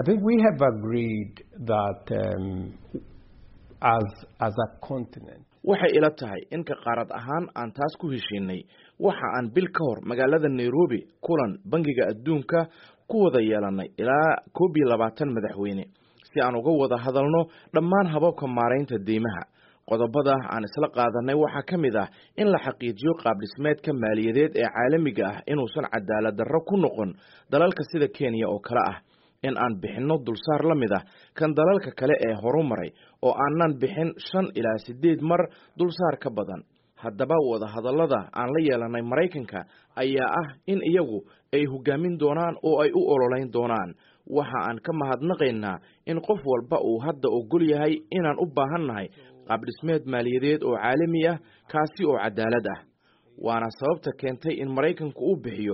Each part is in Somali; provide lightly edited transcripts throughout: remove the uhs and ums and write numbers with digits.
I think we have agreed that as a continent. waxay ila tahay in ka qaarad ahaan aan taas ku heshiinay waxa aan bil ka hor magaalada Nairobi kulan bangiga adduunka ku wada yeelanay ilaa 22 madaxweyne si aan uga wada hadalno dhammaan hababka maareynta deymaha qodobada aan isla qaadanay waxa kamid ah in la xaqiijiyo qaab dhismeedka maaliyadeed ee caalamiga ah inuusan cadaalad darro ku noqon dalalka sida Kenya oo kala ah in aan bixino dulsaar la mid ah kan dalalka kale ee horumaray oo aanan bixin 5 ilaa 8 mar dulsaar ka badan haddaba wada hadallada aan la yeelanay Mareykanka ayaa ah in iyagu ay hogaamin doonaan oo ay u ololeyn doonaan waxa aan ka mahadnaqaynaa in qof walba uu hadda ogol yahay inaan u baahanahay qaab dhismeed maaliyadeed oo caalami ah kaasi oo cadaalad ah waana sababta keentay in Mareykanku uu bixiyo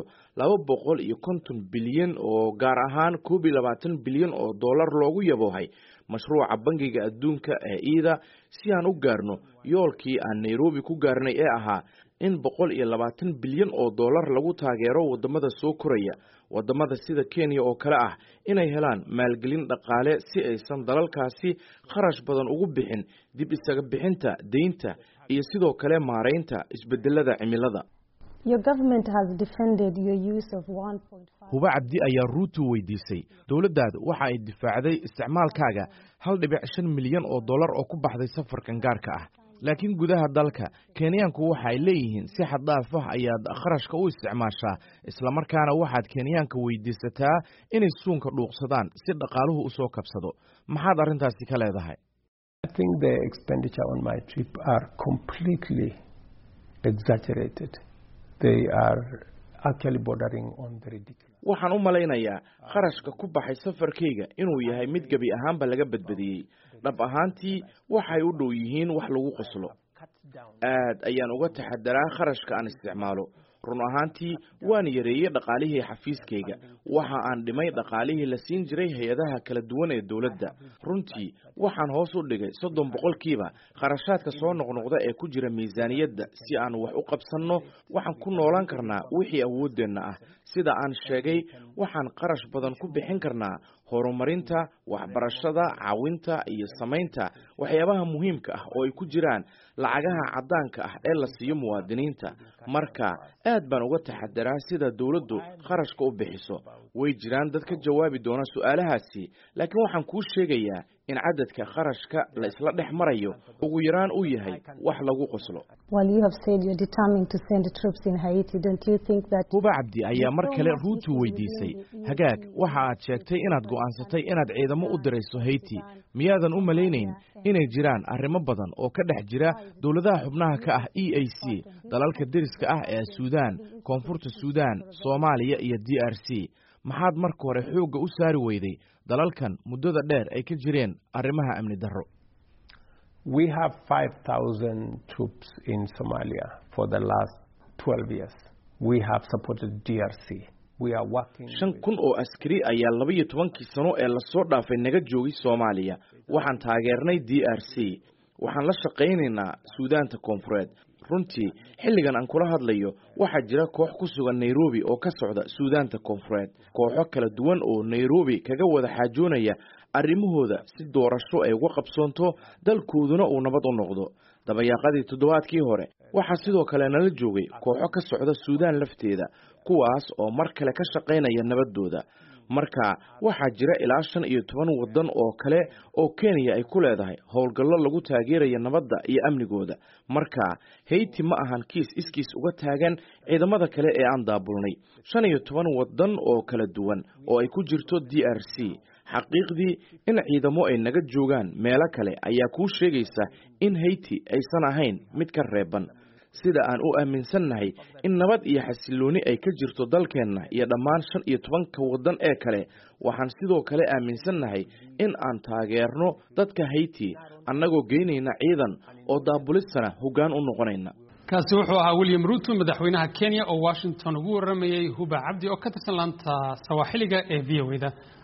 250 bilyan oo gaar ahaan 22 bilyan oo dollar loogu yabohay mashruuca bangiga adduunka ee IDA si aan u gaarno yoolkii aan Nairobi ku gaarnay ee ahaa in 120 bilyan oo dollar lagu taageero wadamada soo koraya wadamada sida Kenya oo kale ah inay helaan maalgelin dhaqaale si aysan dalalkaasi kharash badan ugu bixin dib isaga bixinta deynta iyo sidoo kale maareynta isbedelada cimilada. Your government has defended your use of 1.5 Huba Cabdi ayaa Ruto weydiisay dawladdaadu waxa ay difaacday isticmaalkaaga 1.5 milyan oo dollar oo ku baxday safarkan gaarka ah laakiin gudaha dalka Kenyaanku waxa ay leeyihiin si xad dhaaf ah ayaad kharashka u isticmaashaa isla markaana waxaad Kenyaanka weydiisataa inay suunka dhuuqsadaan si dhaqaaluhu u soo kabsado maxaad arintaasi ka leedahay? I think the expenditure on my trip are completely exaggerated. They are actually bordering on the ridiculous. waxaan u malaynayaa kharashka ku baxay safarkayga inuu yahay mid gabi ahaanba laga badbadiyay dhab ahaantii waxay u dhow yihiin wax lagu qoslo aad ayaan uga taxadaraa kharashka aan isticmaalo run ahaantii waan yareeyay dhaqaalihii xafiiskayga waxa aan dhimay dhaqaalihii la siin jiray hay'adaha kala duwan ee dawladda runtii waxaan hoos u dhigay 30% kharashaadka soo noqnoqda ee ku jira miisaaniyadda si aan wax u qabsanno waxaan ku noolaan karnaa wixii awoodeena ah sida aan sheegay waxaan qarash badan ku bixin karnaa horumarinta waxbarashada caawinta iyo samaynta waxyaabaha muhiimka ah oo ay ku jiraan lacagaha cadaanka ah ee la siiyo muwaadiniinta marka aad baan uga taxadaraa sida dawladdu kharashka u bixiso way jiraan dad ka jawaabi doona su'aalahaasi laakiin waxaan ku sheegayaa in cadadka kharashka la isla dhex marayo ugu yaraan uu yahay wax lagu qoslo. Well, you have said you're determined to send troops in Haiti. Don't you think that Huba Cabdi ayaa mar kale Ruto weydiisay hagaag waxa aad sheegtay inaad go'aansatay inaad ciidamo u dirayso Haiti miyaadan u malaynayn inay jiraan arrimo badan oo ka dhex jira dawladaha xubnaha ka ah EAC dalalka deriska ah ee Suudaan Koonfurta Suudaan Soomaaliya iyo DRC maxaad marka hore xooga u saari weyday dalalkan muddada dheer ay ka jireen arrimaha amni darro? We have 5,000 troops in Somalia for the last 12 years. We have supported DRC. We are working 5,000 oo askari ayaa 12 sano ee la soo dhaafay naga joogay Soomaaliya waxaan taageernay DRC waxaan la shaqaynaynaa Suudaanta Koonfureed runtii xilligan aan kula hadlayo waxa jira koox ku sugan Nairobi oo ka socda Suudaanta Koonfureed kooxo kala duwan oo Nairobi kaga wada xaajoonaya arrimahooda si doorasho ay uga qabsoonto dalkooduna uu nabad u noqdo dabayaaqadii toddobaadkii hore waxa sidoo kale nala joogay kooxo ka socda Suudaan lafteeda kuwaas oo mar kale ka shaqaynaya nabadooda marka waxa jira ilaa 15 wadan oo kale oo Kenya ay ku leedahay howlgallo lagu taageerayo nabadda iyo amnigooda marka Haiti ma ahan kiis iskiis uga taagan ciidamada kale ee aan daabulnay 15 wadan oo kala duwan oo ay ku jirto DRC xaqiiqdii in ciidamo ay naga joogaan meelo kale ayaa ku sheegaysa in Haiti aysan ahayn mid ka reeban sida aan u aaminsannahay in nabad iyo xasilooni ay ka jirto dalkeenna iyo dhammaan 15 wadan ee kale waxaan sidoo kale aaminsannahay in aan taageerno dadka Haiti annagoo geynayna ciidan oo daabulisana hoggaan u noqonayna. kaasi wuxuu ahaa William Ruto madaxweynaha Kenya oo Washington ugu waramayay Huba Cabdi oo ka tirsan laanta Sawaaxiliga ee VOA-da